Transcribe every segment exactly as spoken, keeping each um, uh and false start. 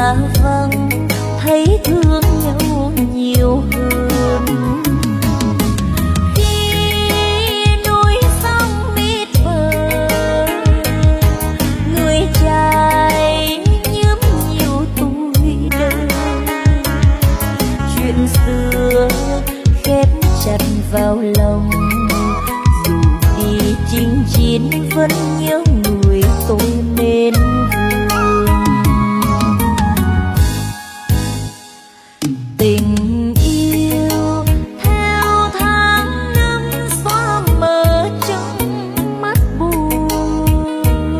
xa vắng thấy thương nhau nhiều hơn. Khi núi sông mịt mờ, người trai nhớm nhiều tuổi đời, chuyện xưa khép chặt vào lòng. Dù đi chinh chiến vẫn nhớ người tôi mến thương. Tình yêu theo tháng năm xóa mờ trong mắt buồn.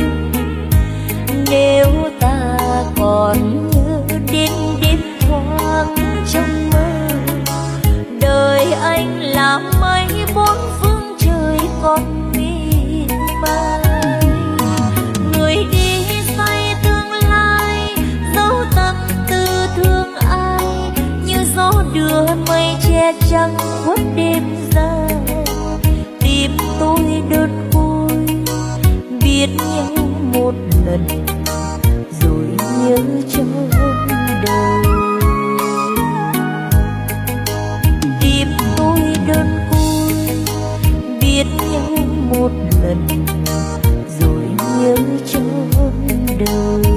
Nếu ta còn nhớ đến đêm thoáng trong mơ, đời anh là mây bốn phương trời còn miền bay. Người đi say tương lai dấu tâm tư thương ai, như gió đưa mây che trắng khuất đêm dài. Tim tôi đơn côi biết nhau một lần rồi nhớ trong đời. Tim tôi đơn côi biết nhau một lần rồi nhớ trong đời.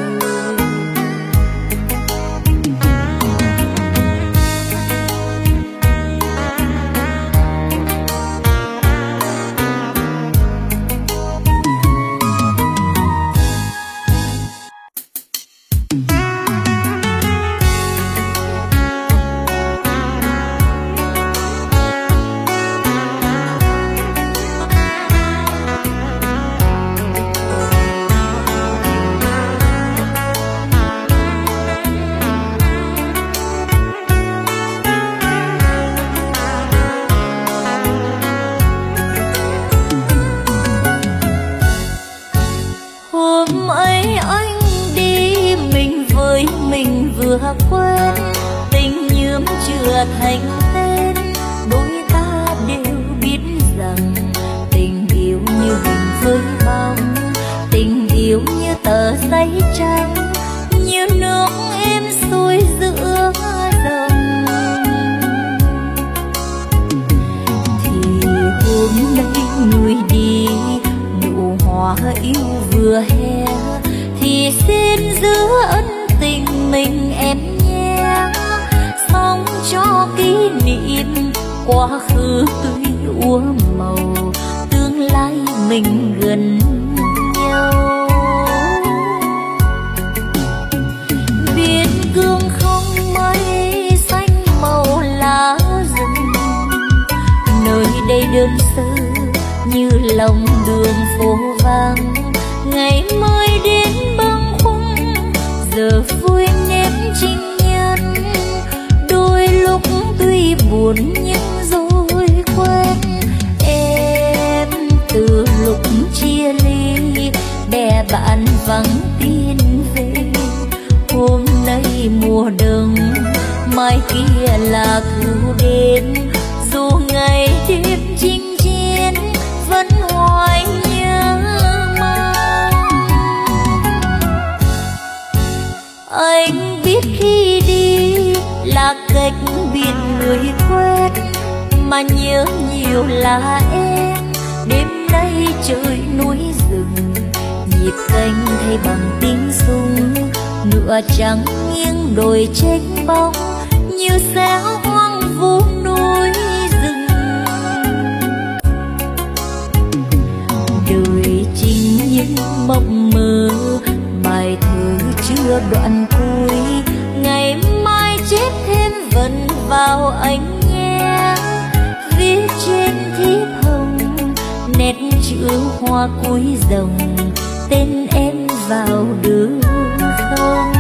Hôm ấy anh đi mình với mình vừa quên, tình nhuốm chưa thành tên. Đôi ta đều biết rằng tình yêu như hình với bóng, tình yêu như tờ giấy trắng, như nước êm xuôi giữa dòng. Thì hôm nay người đi nụ hoa yêu vừa hè, thì xin giữ ân tình mình em nhé. Sống cho kỷ niệm quá khứ tươi úa màu, tương lai mình gần nhau. Biên cương không mây xanh màu lá rừng, nơi đây đơn sơ như lòng đường phố vắng. Ngày mai đến bâng khuâng giờ vui nếm trinh nhân, đôi lúc tuy buồn nhưng rồi quên. Em từ lúc chia ly bè bạn vắng tin về, hôm nay mùa đông mai kia là thu đến. Dù ngày đêm chinh chiến vẫn hoài nhớ mong. Anh biết khi đi là cách biệt người quen, mà nhớ nhiều là em. Đêm nay trời núi rừng, nhịp canh thay bằng tiếng súng, ngựa trắng nghiêng đồi chênh bóng, như xéo hoang vu núi rừng. Đời chinh những mộng mơ, bài thơ chưa đoạn cuối. Ngày mai chép thêm vần vào anh nhé, viết trên thiếp hồng nét chữ hoa cuối dòng, tên em vào đường không.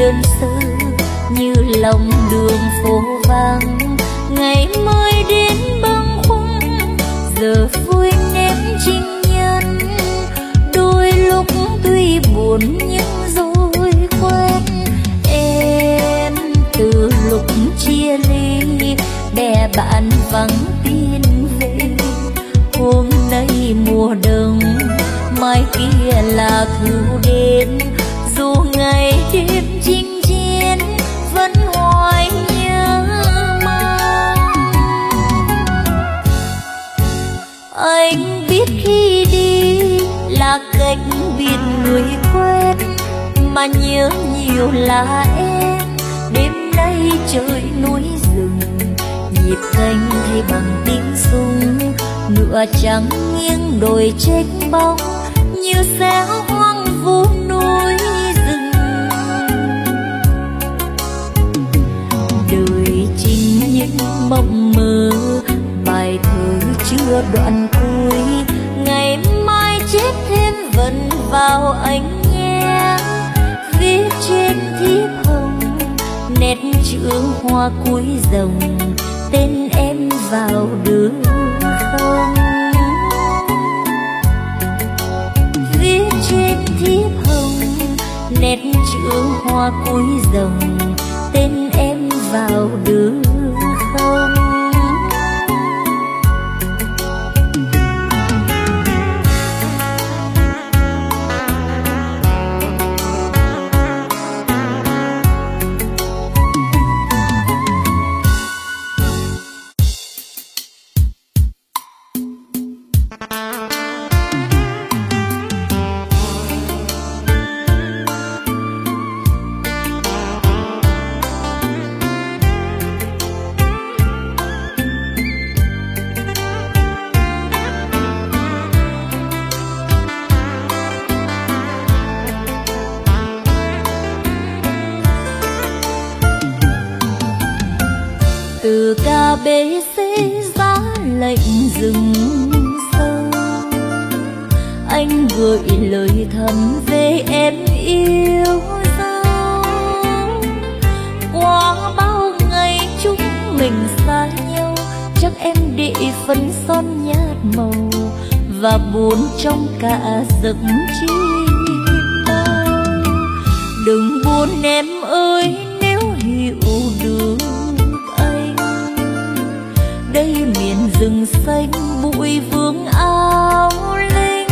đơn sơ như lòng đường phố vắng. Ngày mới đến bâng khuâng giờ vui nếm trinh nhân, đôi lúc tuy buồn nhưng rồi quen. Em từ lúc chia ly bè bạn vắng tin về, hôm nay mùa đông mai kia là thu đến. Dù ngày đêm chinh chiến vẫn hoài nhớ mong. Anh biết khi đi là cách biệt người quen, mà nhớ nhiều là em. Đêm nay trời núi rừng, nhịp canh thay bằng tiếng súng, ngựa trắng nghiêng đồi trách bóng như xéo hoang vu núi rừng. Đời chính những mộng mơ, bài thơ chưa đoạn cuối. Ngày mai chết thêm vần vào anh nhé, viết trên thiếp hồng nét chữ hoa cuối dòng, tên em vào được không? Viết trên thiếp hồng nét chữ hoa cuối dòng, tên em vào được không? Từ ca bê xê giá lệnh rừng sâu, anh gửi lời thầm về em yêu dấu. Qua bao ngày chúng mình xa nhau, chắc em để phấn son nhạt màu và buồn trong cả giấc chim bao. Đừng buồn em ơi nếu hiểu được, đây miền rừng xanh bụi vương áo linh.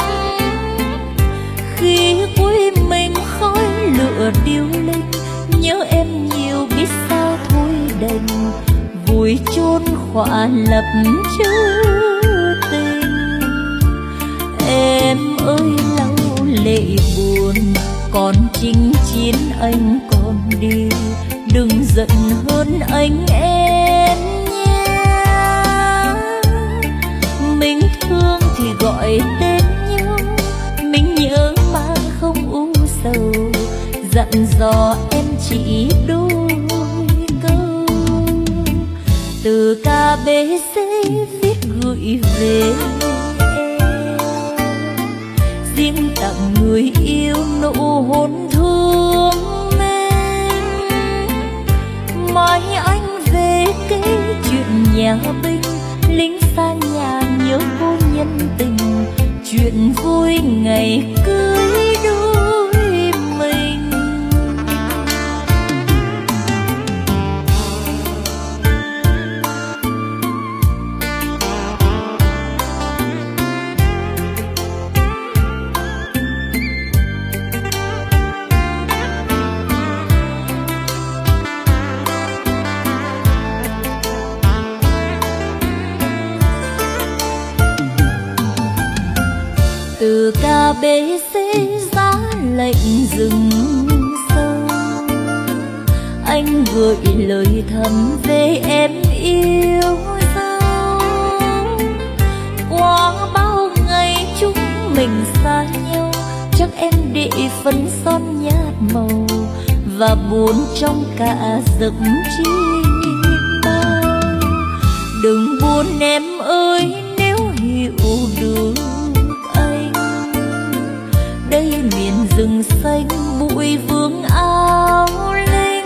Khi cuối mình khói lửa điêu linh, nhớ em nhiều biết sao thôi đành vùi chôn khỏa lập chữ tình. Em ơi lau lệ buồn, còn chinh chiến anh còn đi, đừng giận hơn anh em. Mình thương thì gọi tên nhau, mình nhớ mà không u sầu, dặn dò em chỉ đôi câu. Từ ca bê xê viết gửi về em, riêng tặng người yêu nụ hôn thương em. Mai anh về kể chuyện nhà binh, lính xa nhà nhớ cô nhân tình, chuyện vui ngày cưới đôi mình. Từ ca bê xê giá lệnh rừng sâu, anh gửi lời thầm về em yêu dấu. Qua bao ngày chúng mình xa nhau, chắc em để phấn son nhạt màu và buồn trong cả giấc chim bao. Đừng buồn em ơi nếu hiểu được, đây miền rừng xanh bụi vương áo linh.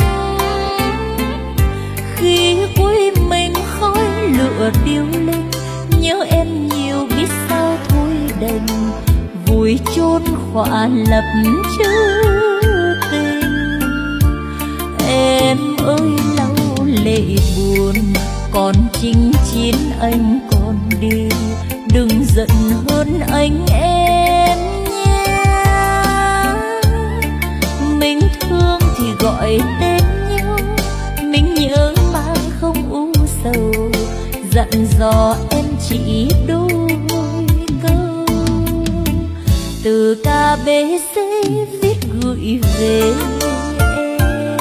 Khi cuối mình khói lửa điêu linh, nhớ em nhiều biết sao thôi đành vùi chôn khỏa lập chữ tình. Em ơi lâu lệ buồn, còn chinh chiến anh còn đi, đừng giận hơn anh em nhé. Mình thương thì gọi tên nhau, mình nhớ mà không u sầu, dặn dò em chỉ đôi câu. Từ ca bê xê viết gửi về em,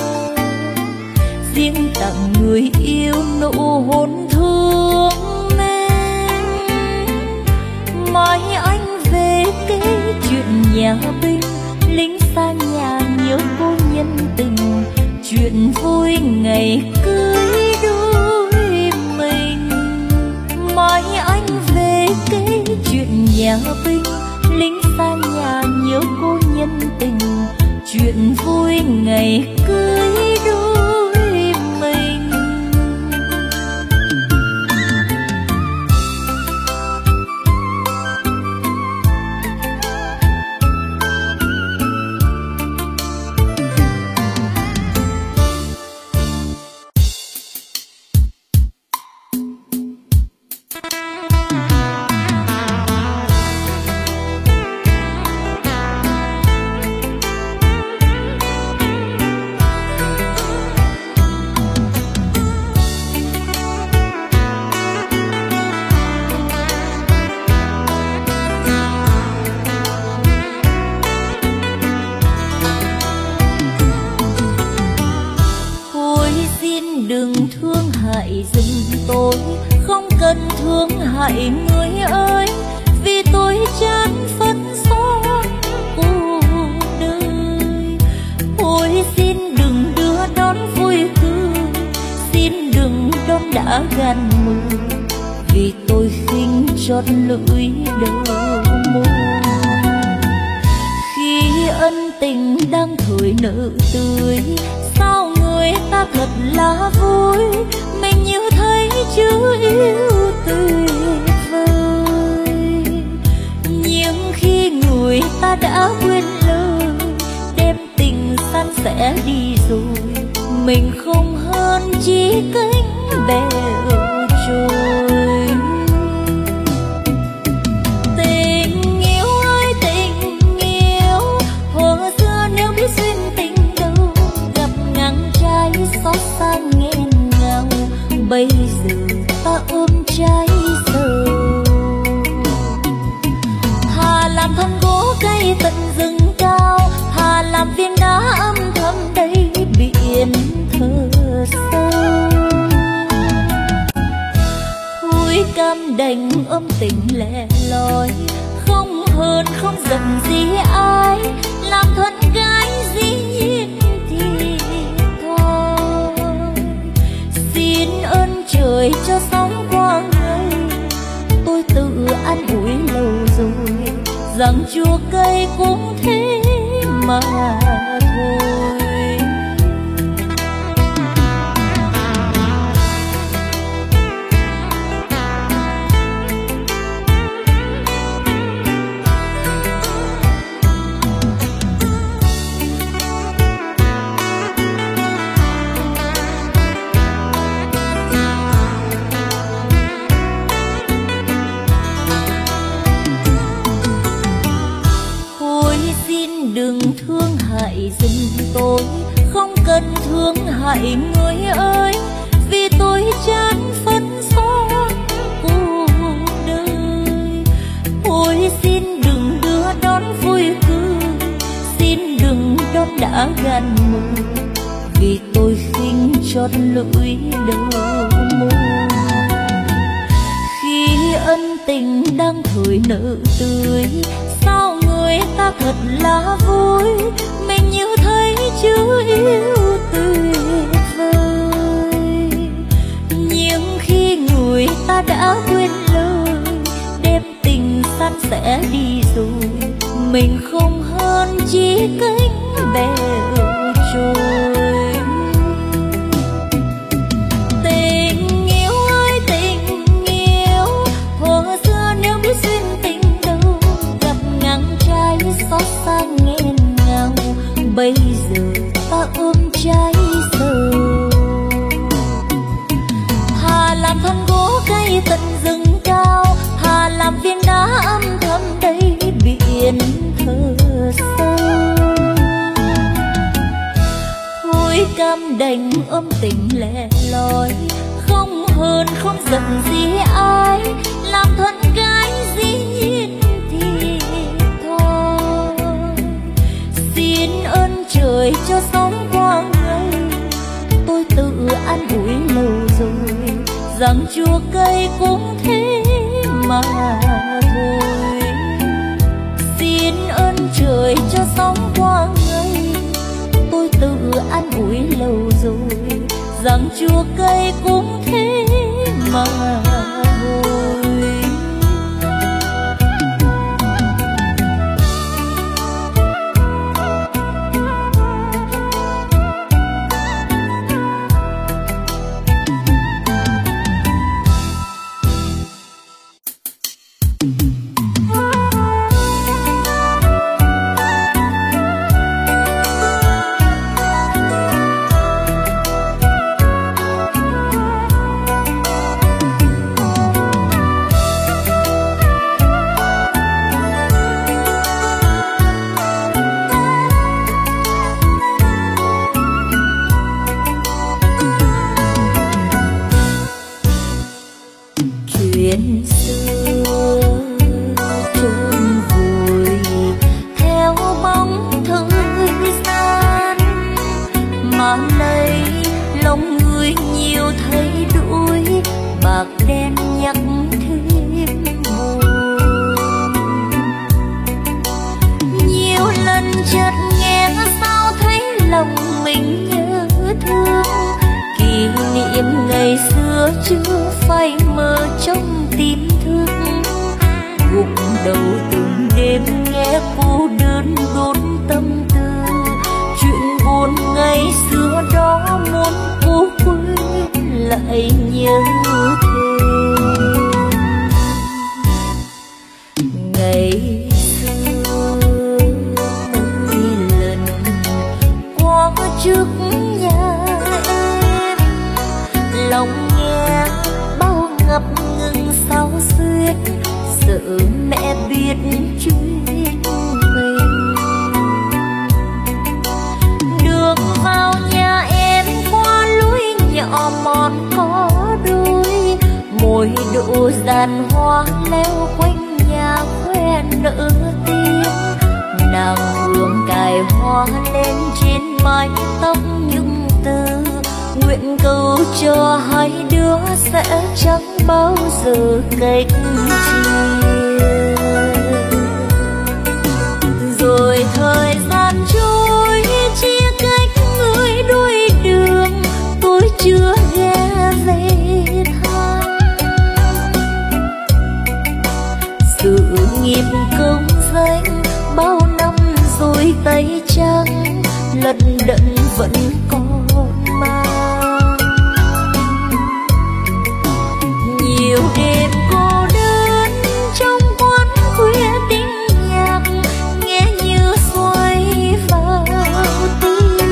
riêng tặng người yêu nụ hôn thương em. Mai anh về kể chuyện nhà binh, lính xa nhà nhớ cô nhân tình, chuyện vui ngày cưới đôi mình. Mai anh về kể chuyện nhà binh, lính xa nhà nhớ cô nhân tình, chuyện vui ngày cưới đôi mình. Tôi không cần thương hại người ơi, vì tôi chán phận son cuộc đời. Ôi xin đừng đưa đón vui cười, xin đừng đón đã gan mưa, vì tôi khinh chót lưỡi đầu môi. Khi ân tình đang thời nở tươi, sao người ta thật là vui, mình như thấy chữ yêu tuyệt vời. Nhưng khi người ta đã quên lời, đem tình san sẻ đi rồi, mình không hơn chỉ cánh bèo trôi. Tình yêu ơi tình yêu, hồi xưa nếu biết duyên tình đâu, gặp ngang trái xót xa nghẹn ngào. Bây giờ ta ôm trái sầu, thà làm thân gỗ cây tận rừng cao, thà làm viên đá âm thầm đây biển thơ sâu. Thôi cam đành ôm tình lẻ loi, không hơn không giận gì ai, làm thân gái dĩ nhiên thì thôi. Xin ơn trời cho sóng qua ngày, tôi tự an ủi lâu rồi, rằng chua cây cũng thế mà thôi. Đừng thương hại giùm tôi, không cần thương hại người ơi, vì tôi chán phận son cuộc đời. Ôi xin đừng đưa đón vui cười, xin đừng đón đã gan mưa, vì tôi khinh chót lưỡi đầu môi. Khi ân tình đang thời nở tươi, sao người ta thật là vui, mình như thấy chữ yêu tuyệt vời. Nhưng khi người ta đã quên lời, đem tình san sẻ đi rồi, mình không hơn chỉ cánh bèo trôi. Tình yêu ơi tình yêu, thuở xưa nếu biết duyên tình đâu, gặp ngang trái xót xa nghẹn ngào. Bây giờ ta ôm trái sầu, thà làm thân gỗ cây tận rừng cao, thà làm viên đá âm thầm đây biển thơ sâu. Thôi cam đành ôm tình lẻ loi, không hơn không giận gì ai, làm thân gái dĩ nhiên thì thôi. Xin ơn trời cho sống qua ngày, tôi tự an ủi lâu rồi, rằng chua cây cũng thế mà thôi. Xin ơn trời cho sống qua ngày, tôi tự an ủi lâu rồi, rằng chua cây cũng thế mà thôi. Chuyện xưa trôi vùi theo bóng thời gian, mà lấy lòng người nhiều thấy đuối, bạc đen nhắc thêm buồn. Nhiều lần chợt nghe sao thấy lòng mình nhớ thương, kỷ niệm ngày xưa chưa phai mờ trong tim thương. Gục đầu từng đêm nghe cô đơn đốt tâm tư, chuyện buồn ngày xưa đó muốn cô quên lại nhớ thêm. Ngày xưa mỗi lần qua trước nhà em, lòng nghe bao ngập ngừng sao xuyên, sợ mẹ biết chuyện mình. Đường vào nhà em qua lối nhỏ mòn có đôi, môi độ giàn hoa leo quanh nhà khoe nở tiếng. Nàng hương cài hoa lên trên mái tóc những từ, nguyện cầu cho hai đứa sẽ chẳng bao giờ cách chia. Rồi thời gian trôi chia cách người đôi đường, tôi chưa ghé về thăm. Sự nghiệp công danh bao năm rồi tay trắng, lận đận vẫn còn mang. Nhiều đêm cô đơn trong quán khuya tiếng nhạc, nghe như xoay vào tim.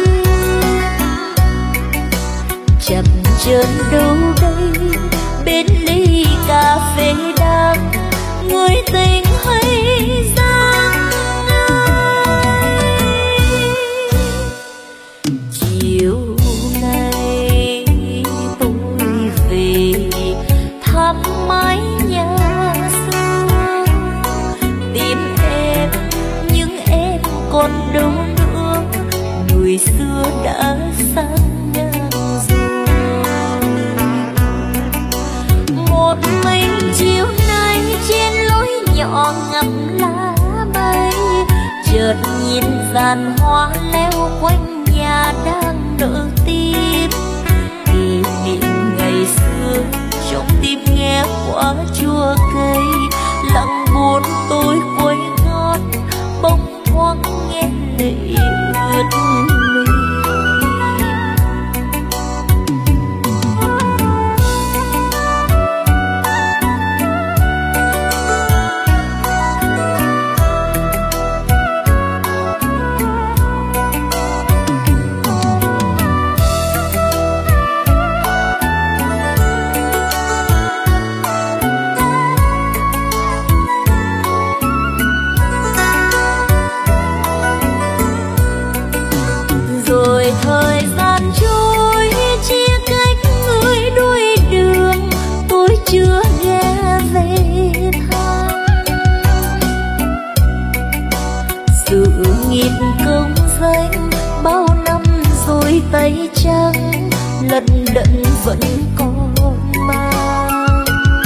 Chập chờn đâu đây bên ly cà phê đắng, người tình hay giang ai. Chiều nay tôi về thăm mái nhà xưa, tìm em nhưng em còn đâu nữa, người xưa đã sang ngang rồi. Một mình chiều nay trên lối nhỏ ngắm lá bay, chợt nhìn dàn hoa leo quanh nhà đang nở tim. Kỷ niệm ngày xưa trong tim nghe quả chua cây, lặng buồn tôi quay ngót bông hoang nghe tự nghiệp công danh bao năm rồi tay trắng lận đận vẫn còn mang.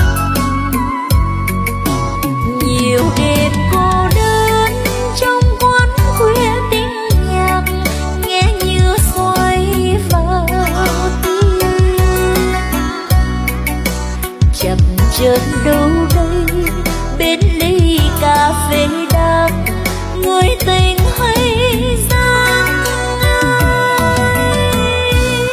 Nhiều đêm cô đơn trong quán khuya tiếng nhạc nghe như xoay vào tim, chập chờn đâu đây bên ly cà phê đắng người tình hay giang ai.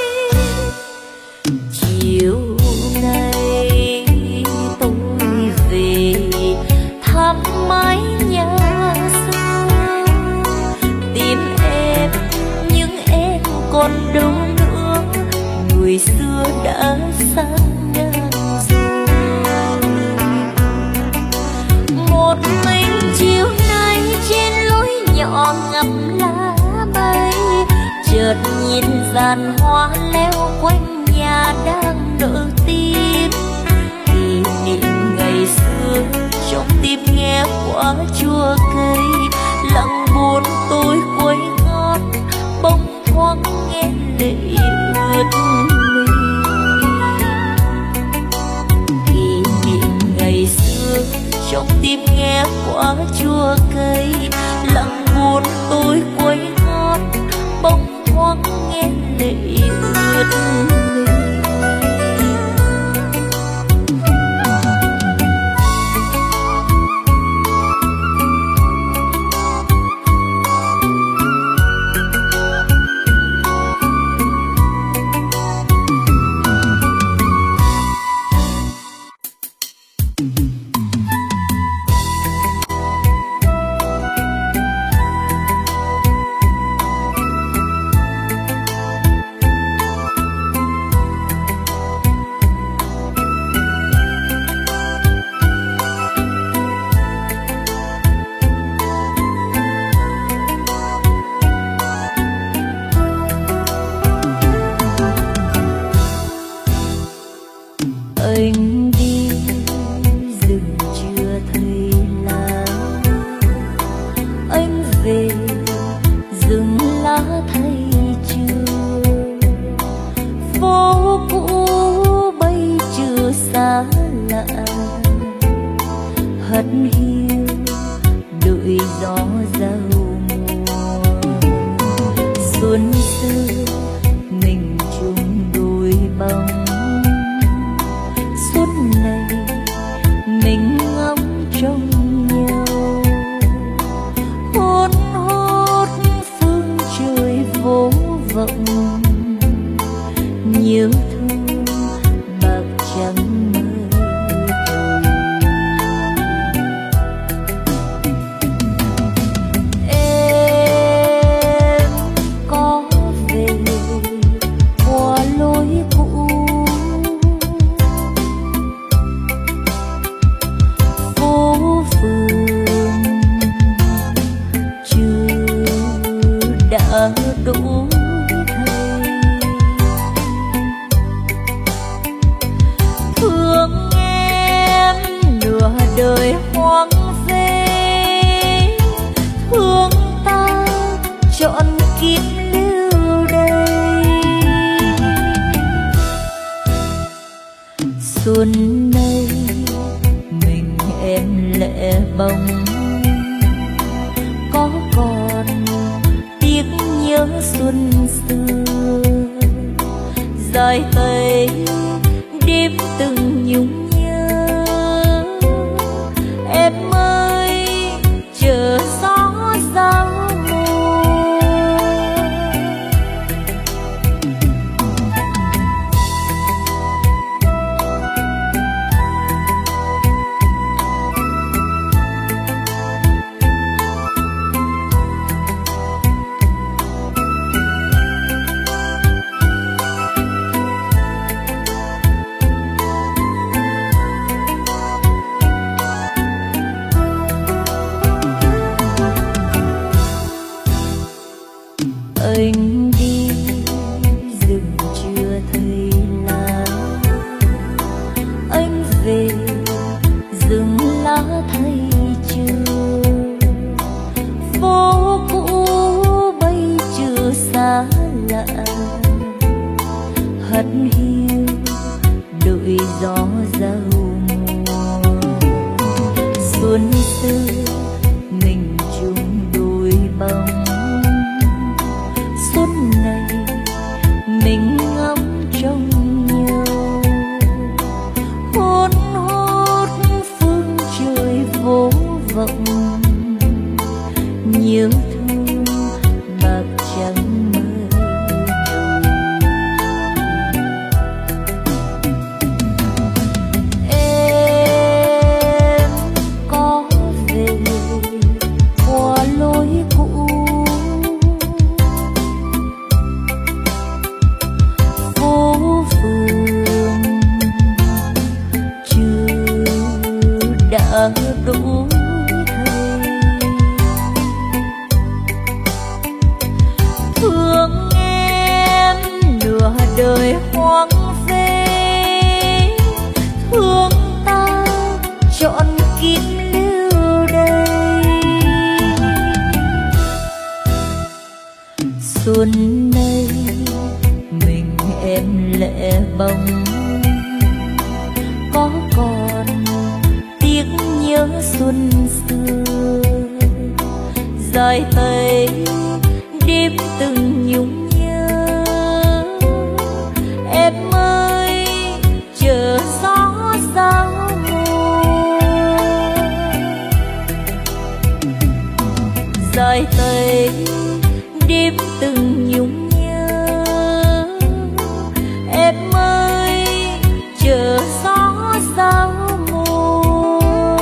Chiều nay tôi về thăm mái nhà xưa tìm em nhưng em còn đâu nữa, người xưa đã sang ngang rồi. Một mình chiều nay trên lối nhỏ ngắm lá bay, chợt nhìn dàn hoa leo quanh nhà đang nở tím. Kỷ niệm ngày xưa trong tim nghe quả chua cây, lặng buồn tôi quay ngót bỗng thoáng nghe lệ ướt mi. Kỷ niệm ngày xưa trong tim nghe quả chua cây, lặng buồn tôi quay ngót bỗng thoáng nghe lệ ướt mi. Anh đi rừng chưa thấy lá, anh về rừng lá thay chưa. Phố cũ bây chưa xa lạ, hất hiu đợi gió giao mùa. Xuân xưa mình chung đôi bóng, này mình ngóng trông nhau. Hốt hốt phương trời vô vọng, nhớ thương bạc trắng mơ em có về qua lối cũ. Đã đủ thời thương em nửa đời hoang phế, thương ta trọn kiếp lưu đây. Xuân nay mình em lẻ bóng, có còn tiếc nhớ xuân xưa. Dài tay đêm từng nhung nhớ, em ơi chờ gió giao mùa. Anh đi rừng chưa thấy lá, anh về rừng lá thay chưa. Phố đời hoang phế, thương ta trọn kiếp lưu đây. Xuân nay mình em lẻ bóng, có còn tiếc nhớ xuân xưa, dài tay đêm từng nhung nhớ. Em ơi chờ gió giao mùa, dài tay đêm từng nhung nhớ. Em ơi chờ gió giao mùa.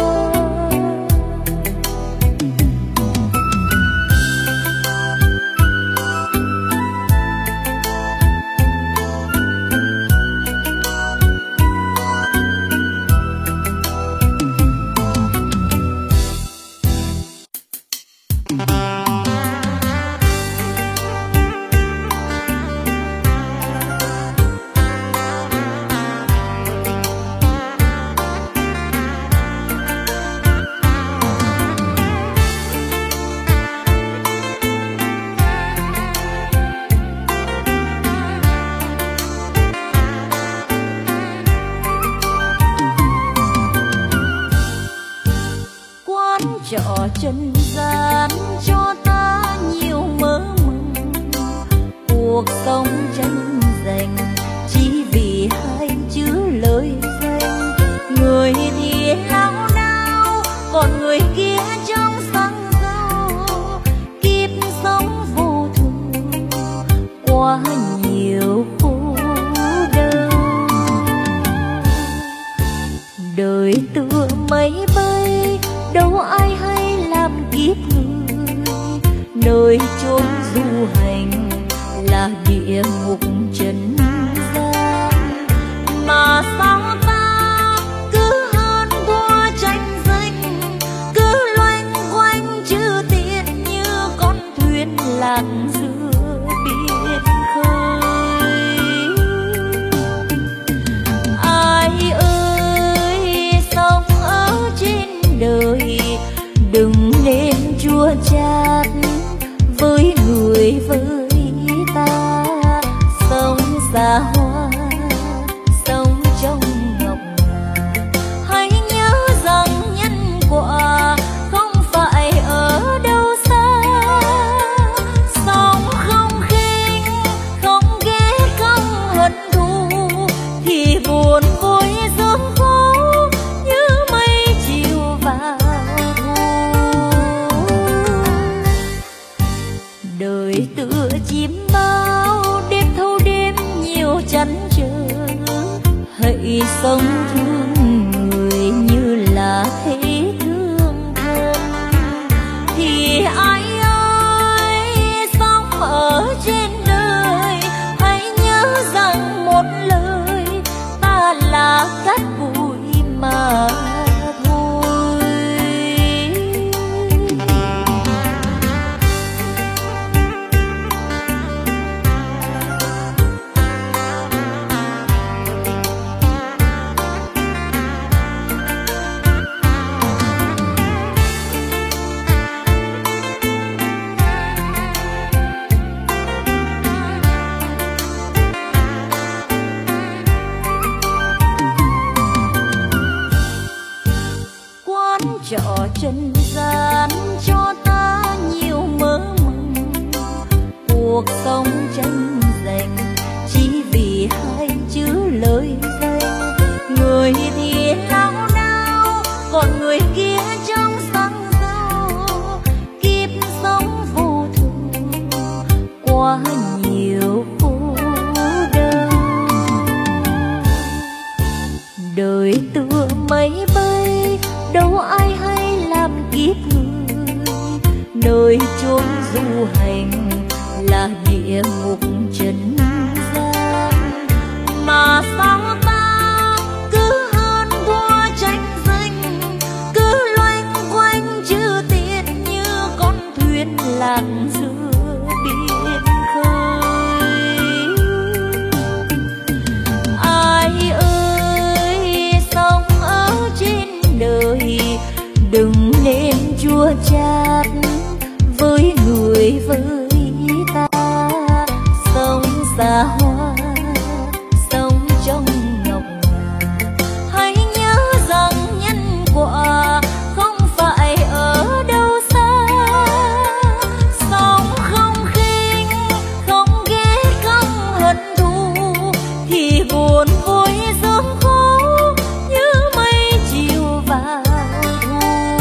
Trọ trần gian cho ta nhiều mơ mộng, cuộc sống tranh giành chỉ vì hai chữ lời danh. Người thì lao đao, còn người kia trong săng dâu. Kiếp sống vô thường quá nhiều khổ đau, đời tựa mây bay đâu ai hay làm kiếp người. Nơi chốn du hành là địa ngục trần gian, mà sao ta cứ hơn thua tranh giành, cứ loanh quanh chữ tiền như con thuyền lạc giữa biển khơi. Ai ơi sống ở trên đời đừng nên chua chát với người với ta. Sống xa hoa sống trong ngọc ngà, hãy nhớ rằng nhân quả không phải ở đâu xa. Sống không khinh không ghét không hận thù, thì buồn vui sớm khổ như mây chiều vào thu. Đời tựa chim bao đêm thâu đêm nhiều chăn trở, hãy sống thương người như là thấy thương thân. Thì ai ơi sống ở trên đời, hãy nhớ rằng một lời ta là cát bụi mà thôi. Trọ trần gian cho ta nhiều mơ mộng, cuộc sống tranh giành chỉ vì hai chữ lời danh. Người thì lao đao, còn người kia trong săng dâu. Kiếp sống vô thường quá nhiều khổ đau, đời tựa mây bay đâu ai hay làm kiếp người. Nơi chốn du hành là địa ngục trần gian, mà sao ta cứ hơn thua tranh giành, cứ loanh quanh chữ tiền như con thuyền lạc giữa biển khơi. chua chát với người với ta, sống xa hoa sống trong ngọc ngà. Hãy nhớ rằng nhân quả không phải ở đâu xa, sống không khinh không ghét không hận thù thì buồn vui sớm khó như mây chiều vào thu.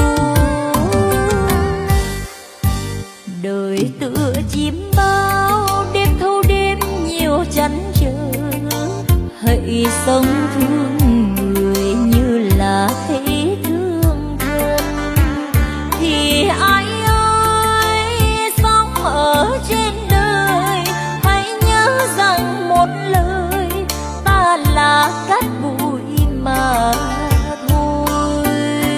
Đời tựa chim bao đêm thâu đêm nhiều chăn trở, hãy sống thương người như là thấy thương thân. Thì ai ơi sống ở trên đời hãy nhớ rằng một lời ta là cát bụi mà thôi.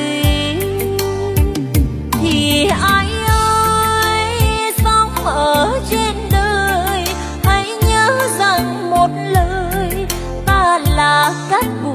Thì ai ơi sống ở trên đời hãy nhớ rằng một lời ta là cát bụi